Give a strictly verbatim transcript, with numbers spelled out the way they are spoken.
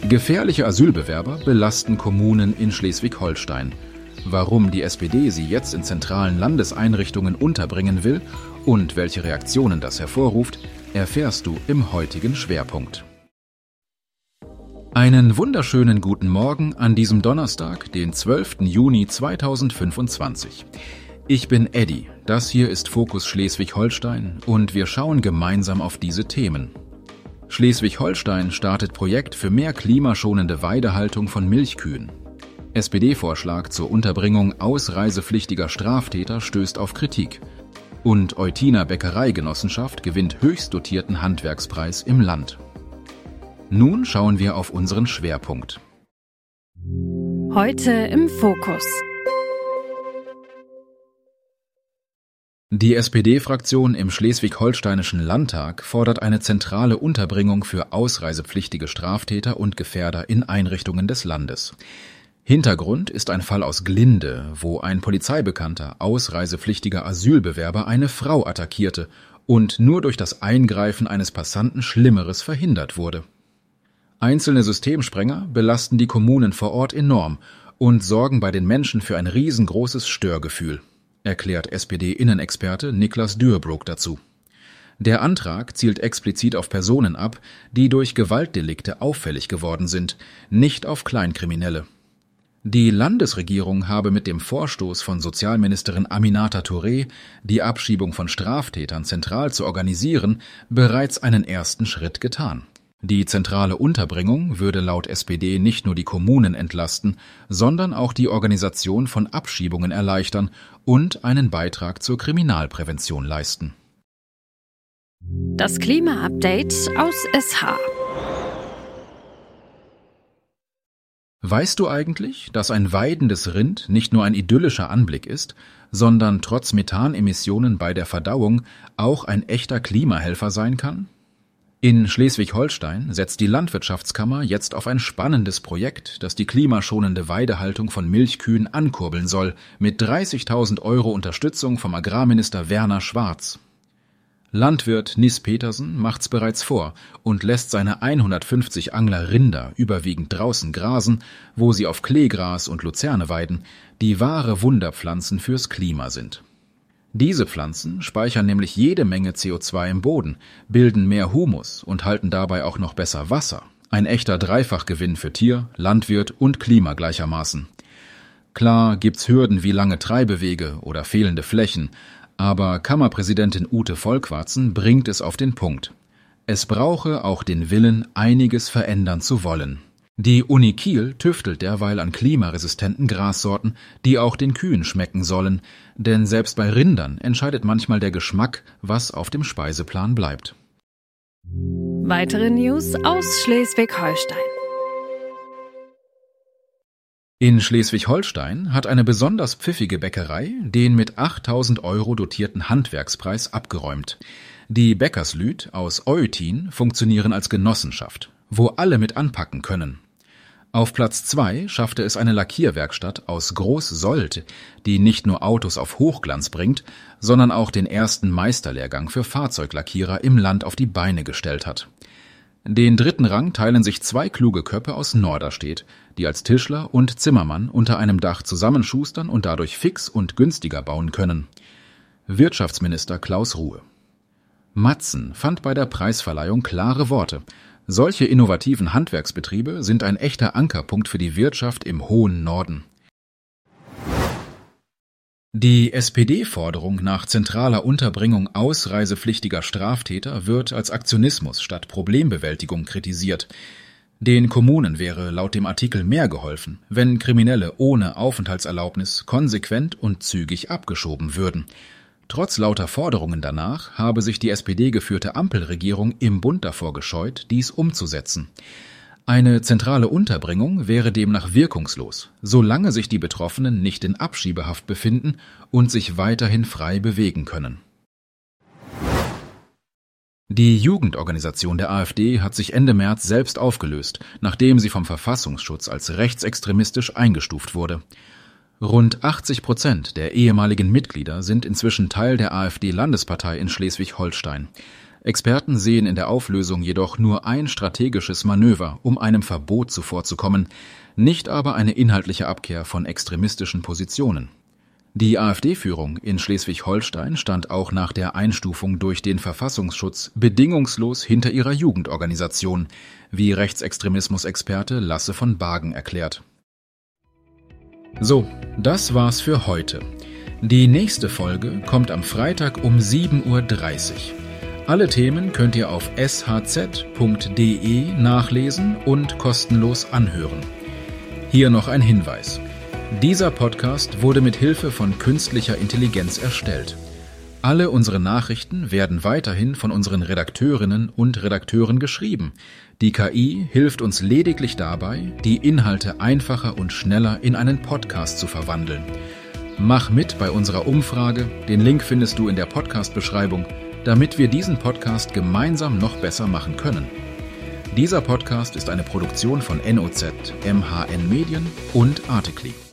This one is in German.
Gefährliche Asylbewerber belasten Kommunen in Schleswig-Holstein. Warum die S P D sie jetzt in zentralen Landeseinrichtungen unterbringen will und welche Reaktionen das hervorruft, erfährst du im heutigen Schwerpunkt. Einen wunderschönen guten Morgen an diesem Donnerstag, den zwölften Juni zweitausendfünfundzwanzig. Ich bin Eddie, das hier ist Fokus Schleswig-Holstein und wir schauen gemeinsam auf diese Themen. Schleswig-Holstein startet Projekt für mehr klimaschonende Weidehaltung von Milchkühen. S P D-Vorschlag zur Unterbringung ausreisepflichtiger Straftäter stößt auf Kritik. Und Eutiner Bäckereigenossenschaft gewinnt höchst dotierten Handwerkspreis im Land. Nun schauen wir auf unseren Schwerpunkt. Heute im Fokus. Die S P D-Fraktion im Schleswig-Holsteinischen Landtag fordert eine zentrale Unterbringung für ausreisepflichtige Straftäter und Gefährder in Einrichtungen des Landes. Hintergrund ist ein Fall aus Glinde, wo ein polizeibekannter, ausreisepflichtiger Asylbewerber eine Frau attackierte und nur durch das Eingreifen eines Passanten Schlimmeres verhindert wurde. Einzelne Systemsprenger belasten die Kommunen vor Ort enorm und sorgen bei den Menschen für ein riesengroßes Störgefühl, erklärt S P D-Innenexperte Niklas Dürrbrook dazu. Der Antrag zielt explizit auf Personen ab, die durch Gewaltdelikte auffällig geworden sind, nicht auf Kleinkriminelle. Die Landesregierung habe mit dem Vorstoß von Sozialministerin Aminata Touré, die Abschiebung von Straftätern zentral zu organisieren, bereits einen ersten Schritt getan. Die zentrale Unterbringung würde laut S P D nicht nur die Kommunen entlasten, sondern auch die Organisation von Abschiebungen erleichtern und einen Beitrag zur Kriminalprävention leisten. Das Klima-Update aus S H. Weißt du eigentlich, dass ein weidendes Rind nicht nur ein idyllischer Anblick ist, sondern trotz Methanemissionen bei der Verdauung auch ein echter Klimahelfer sein kann? In Schleswig-Holstein setzt die Landwirtschaftskammer jetzt auf ein spannendes Projekt, das die klimaschonende Weidehaltung von Milchkühen ankurbeln soll, mit dreißigtausend Euro Unterstützung vom Agrarminister Werner Schwarz. Landwirt Nis Petersen macht's bereits vor und lässt seine hundertfünfzig Angler Rinder überwiegend draußen grasen, wo sie auf Kleegras und Luzerne weiden, die wahre Wunderpflanzen fürs Klima sind. Diese Pflanzen speichern nämlich jede Menge C O zwei im Boden, bilden mehr Humus und halten dabei auch noch besser Wasser. Ein echter Dreifachgewinn für Tier, Landwirt und Klima gleichermaßen. Klar gibt's Hürden wie lange Treibewege oder fehlende Flächen, aber Kammerpräsidentin Ute Vollquarzen bringt es auf den Punkt. Es brauche auch den Willen, einiges verändern zu wollen. Die Uni Kiel tüftelt derweil an klimaresistenten Grassorten, die auch den Kühen schmecken sollen, denn selbst bei Rindern entscheidet manchmal der Geschmack, was auf dem Speiseplan bleibt. Weitere News aus Schleswig-Holstein. In Schleswig-Holstein hat eine besonders pfiffige Bäckerei den mit achttausend Euro dotierten Handwerkspreis abgeräumt. Die Bäckerslüd aus Eutin funktionieren als Genossenschaft, wo alle mit anpacken können. Auf Platz zwei schaffte es eine Lackierwerkstatt aus Groß-Sold, die nicht nur Autos auf Hochglanz bringt, sondern auch den ersten Meisterlehrgang für Fahrzeuglackierer im Land auf die Beine gestellt hat. Den dritten Rang teilen sich zwei kluge Köpfe aus Norderstedt, die als Tischler und Zimmermann unter einem Dach zusammenschustern und dadurch fix und günstiger bauen können. Wirtschaftsminister Klaus Ruhe. Matzen fand bei der Preisverleihung klare Worte. Solche innovativen Handwerksbetriebe sind ein echter Ankerpunkt für die Wirtschaft im hohen Norden. Die S P D-Forderung nach zentraler Unterbringung ausreisepflichtiger Straftäter wird als Aktionismus statt Problembewältigung kritisiert. Den Kommunen wäre laut dem Artikel mehr geholfen, wenn Kriminelle ohne Aufenthaltserlaubnis konsequent und zügig abgeschoben würden. Trotz lauter Forderungen danach habe sich die S P D-geführte Ampelregierung im Bund davor gescheut, dies umzusetzen. Eine zentrale Unterbringung wäre demnach wirkungslos, solange sich die Betroffenen nicht in Abschiebehaft befinden und sich weiterhin frei bewegen können. Die Jugendorganisation der AfD hat sich Ende März selbst aufgelöst, nachdem sie vom Verfassungsschutz als rechtsextremistisch eingestuft wurde. Rund achtzig Prozent der ehemaligen Mitglieder sind inzwischen Teil der AfD-Landespartei in Schleswig-Holstein. Experten sehen in der Auflösung jedoch nur ein strategisches Manöver, um einem Verbot zuvorzukommen, nicht aber eine inhaltliche Abkehr von extremistischen Positionen. Die AfD-Führung in Schleswig-Holstein stand auch nach der Einstufung durch den Verfassungsschutz bedingungslos hinter ihrer Jugendorganisation, wie Rechtsextremismus-Experte Lasse von Bagen erklärt. So, das war's für heute. Die nächste Folge kommt am Freitag um sieben Uhr dreißig. Alle Themen könnt ihr auf s h z punkt d e nachlesen und kostenlos anhören. Hier noch ein Hinweis. Dieser Podcast wurde mit Hilfe von künstlicher Intelligenz erstellt. Alle unsere Nachrichten werden weiterhin von unseren Redakteurinnen und Redakteuren geschrieben. Die K I hilft uns lediglich dabei, die Inhalte einfacher und schneller in einen Podcast zu verwandeln. Mach mit bei unserer Umfrage, den Link findest du in der Podcast-Beschreibung, damit wir diesen Podcast gemeinsam noch besser machen können. Dieser Podcast ist eine Produktion von N O Z, M H N Medien und Articly.